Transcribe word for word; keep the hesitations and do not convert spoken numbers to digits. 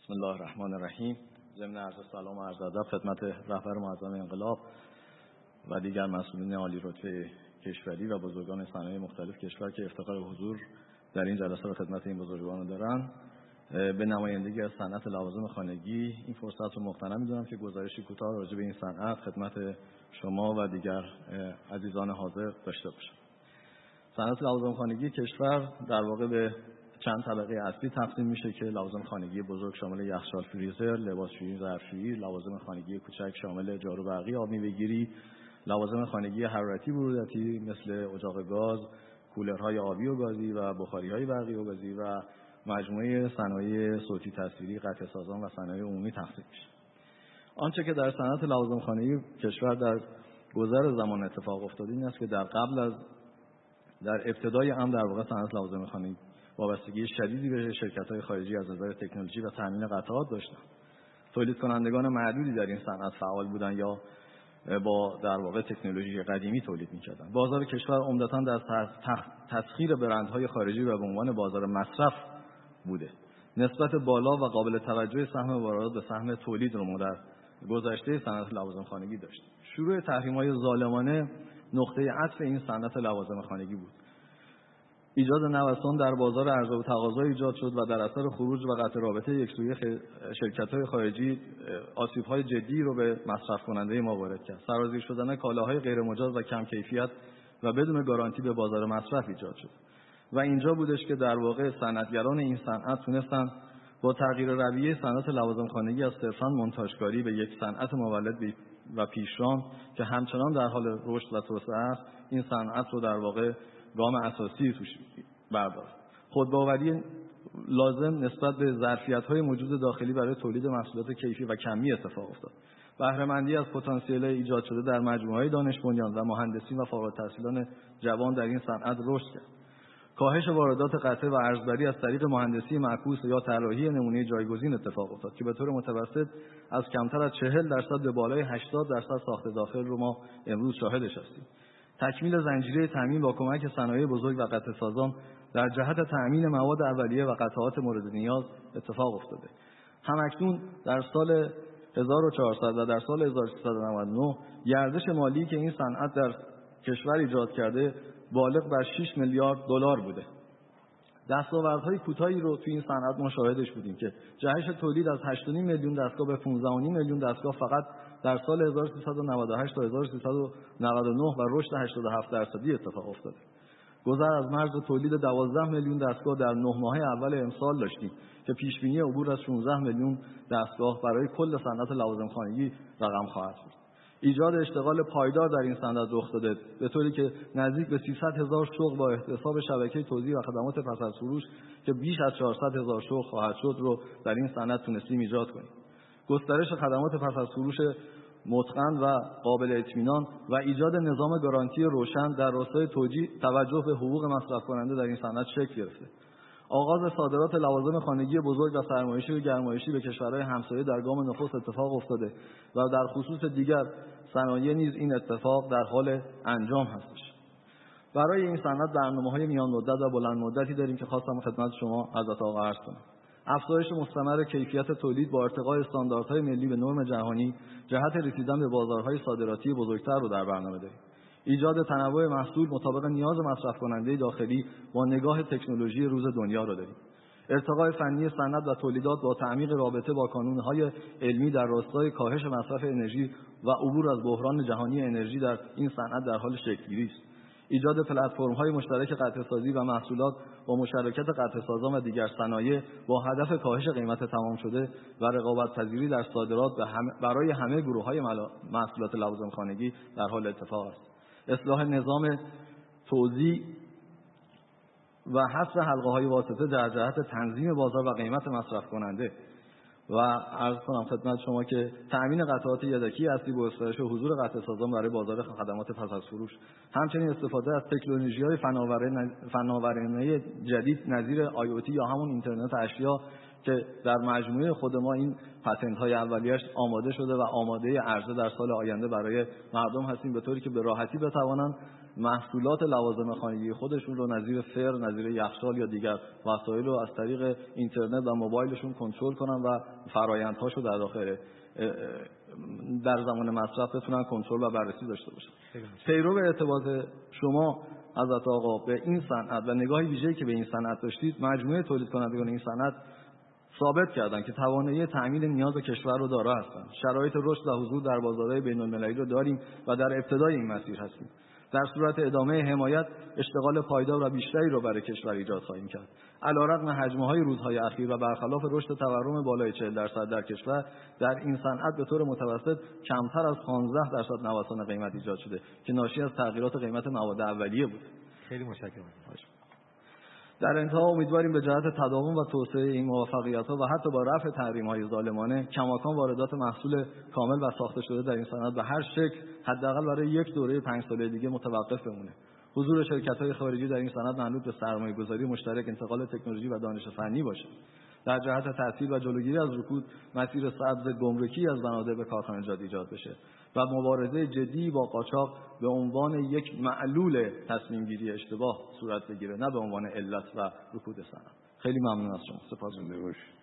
بسم الله الرحمن الرحیم. ضمن عرض سلام و عرض ادب خدمت رهبر معظم انقلاب و دیگر مسئولین عالی رتبه کشوری و بزرگان صنایع مختلف کشور که افتخار حضور در این جلسه و خدمت این بزرگواران دارن، به نمایندگی از صنعت لوازم خانگی این فرصت رو مغتنم می‌دونم که گزارشی کوتاه راجع به این صنعت خدمت شما و دیگر عزیزان حاضر داشته باشم. صنعت لوازم خانگی کشور در واقع به چند طبقه اصلی تقسیم میشه که لوازم خانگی بزرگ شامل یخچال، فریزر، لباسشویی، ظرفشویی، لوازم خانگی کوچک شامل جارو برقی، آب میوه‌گیری، لوازم خانگی حرارتی برودتی مثل اجاق گاز، کولرهای آبی و گازی و بخاری‌های برقی و گازی و مجموعه صنایع صوتی تصویری، قطع سازان و صنایع عمومی تقسیم میشه. آنچه که در صنعت لوازم خانگی کشور در گذر زمان اتفاق افتاده این است که در قبل از در ابتدای هم در واقع صنعت لوازم خانگی وابستگی شدیدی به شرکت‌های خارجی از نظر تکنولوژی و تامین قطعات داشتند. تولید کنندگان معدودی در این صنعت فعال بودند یا با در واقع تکنولوژی قدیمی تولید می‌کردند. بازار کشور عمدتاً در تسخیر برندهای خارجی و به عنوان بازار مصرف بوده. نسبت بالا و قابل توجه سهم واردات به سهم تولید رو در گذشته صنعت لوازم خانگی داشت. شروع تحریم‌های ظالمانه نقطه عطف این صنعت لوازم خانگی بود. ایجاد نوسان در بازار عرضه و تقاضا ایجاد شد و در اثر خروج و قطع رابطه یکسویه شرکت‌های خارجی آسیب‌های جدی رو به مصرف کننده ما وارد کرد. سرازیر شدن کالاهای غیر مجاز و کم کیفیت و بدون گارانتی به بازار مصرف ایجاد شد. و اینجا بودش که در واقع صنعتگران این صنعت تونستن با تغییر رویه صنعت لوازم خانگی از صرفاً مونتاژکاری به یک صنعت مولد و پیشران که همچنان در حال رشد و توسعه است، این صنعت رو در واقع گام اساسی توش برداشت. خودباوری لازم نسبت به ظرفیت‌های موجود داخلی برای تولید محصولات کیفی و کمی اتفاق افتاد. بهره مندی از پتانسیل ایجاد شده در مجموعه‌های دانش بنیان و مهندسین و فارغ التحصیلان جوان در این صنعت رشد کرد. کاهش واردات قطع و ارزبری از طریق مهندسی معکوس یا طراحی نمونه جایگزین اتفاق افتاد که به طور متوسط از کمتر از چهل درصد به بالای هشتاد درصد ساخت داخل رو ما امروز شاهدش هستیم. تکمیل زنجیره تامین با کمک صنایع بزرگ و قطع سازان در جهت تامین مواد اولیه و قطعات مورد نیاز اتفاق افتاده. همکنون در سال هزار و چهارصد و در سال هزار و سیصد و نود و نه گردش مالی که این صنعت در کشور ایجاد کرده بالغ بر شش میلیارد دلار بوده. دستاوردهای کوتاهی رو توی این صنعت ما شاهدش بودیم که جهش تولید از هشت و نیم میلیون دستگاه به پانزده و نیم میلیون دستگاه فقط در سال هزار و سیصد و نود و هشت تا هزار و سیصد و نود و نه و رشد هشتاد و هفت درصدی اتفاق افتاده. گذر از مرز تولید دوازده میلیون دستگاه در نه ماه اول امسال داشتیم که پیش بینی عبور از شانزده میلیون دستگاه برای کل صنعت لوازم خانگی رقم خواهد بود. ایجاد اشتغال پایدار در این صنعت رخ داده به طوری که نزدیک به سیصد هزار شغل با احتساب شبکه توزیع و خدمات پس از فروش که بیش از چهارصد هزار شغل خواهد شد رو در این صنعت تونستیم ایجاد کنیم. گسترش خدمات پس از فروش متقن و قابل اطمینان و ایجاد نظام گارانتی روشن در راستای توجیه توجه به حقوق مصرف کننده در این صنعت شکل گرفته. آغاز صادرات لوازم خانگی بزرگ و سرمایشی و گرمایشی به کشورهای همسایه در گام نخست اتفاق افتاده و در خصوص دیگر صنایع نیز این اتفاق در حال انجام هستش. برای این صنعت برنامه‌های میان مدت و بلند مدتی داریم که خواستم خدمت شما حضرت آقا عرض کنم. افزایش مستمر کیفیت تولید با ارتقای استانداردهای ملی به نرم جهانی جهت رسیدن به بازارهای صادراتی بزرگتر رو در برنامه داریم. ایجاد تنوع محصول مطابق نیاز مصرف کننده داخلی با نگاه تکنولوژی روز دنیا را داریم. ارتقای فنی صنعت و تولیدات با تعمیق رابطه با کانون‌های علمی در راستای کاهش مصرف انرژی و عبور از بحران جهانی انرژی در این صنعت در حال شکل‌گیری است. ایجاد پلتفرم‌های مشترک قطعه‌سازی و محصولات با مشارکت قطعه‌سازان و دیگر صنایع با هدف کاهش قیمت تمام شده و رقابت‌پذیری در صادرات برای همه گروه‌های محصولات لوازم خانگی در حال اتفاق است. اصلاح نظام توزیع و حذف حلقه‌های واسطه در جهت تنظیم بازار و قیمت مصرف کننده و عرض کنم خدمت شما که تأمین قطعات یدکی اصلی با گسترش حضور قطع سازان برای بازار خدمات پس از فروش، همچنین استفاده از تکنولوژی‌های فناورانه جدید نظیر آی او تی یا همون اینترنت اشیا که در مجموعه خود ما این پتنت‌های اولیه‌اش آماده شده و آماده عرضه در سال آینده برای مردم هستیم به طوری که به راحتی بتوانند محصولات لوازم خانگی خودشون رو نظیر فر، نظیر یخچال یا دیگر وسایل رو از طریق اینترنت و موبایلشون کنترل کنن و فرآیندهاشو در داخل در زمان مصرف بتونن کنترل و بررسی داشته باشن. پیرو ارتباط شما حضرت آقا به این صنعت و نگاه ویژه‌ای که به این صنعت داشتید، مجموعه تولید کنندگان این صنعت ثابت کردن که توانایی تأمین نیاز کشور رو دارا هستند. شرایط رشد و حضور در بازارهای بین‌المللی رو داریم و در ابتدای این مسیر هستیم. در صورت ادامه حمایت، اشتغال پایدار و بیشتری رو برای کشور ایجاد خواهیم کرد. علیرغم حجم‌های روزهای اخیر و برخلاف رشد تورم بالای چهل درصد در کشور، در این صنعت به طور متوسط کمتر از پانزده درصد نوسان قیمت ایجاد شده که ناشی از تغییرات قیمت مواد اولیه بود. خیلی متشکرم. در انتها امیدواریم به جهت تداوم و توسعه این موفقیت‌ها و حتی با رفع تحریم‌های ظالمانه کماکان واردات محصول کامل و ساخته شده در این صنعت به هر شکل حداقل برای یک دوره پنج ساله دیگه متوقف بمونه. حضور شرکت‌های خارجی در این صنعت منوط به سرمایه‌گذاری مشترک، انتقال تکنولوژی و دانش فنی باشه. در جهت تسهیل و جلوگیری از رکود، مسیر سبز گمرکی از بنادر به کارخانجات ایجاد بشه و مبارزه جدی با قاچاق به عنوان یک معلول تصمیم گیری اشتباه صورت بگیره، نه به عنوان علت و رکود صنعت. خیلی ممنون از شما. سپاسگزارم.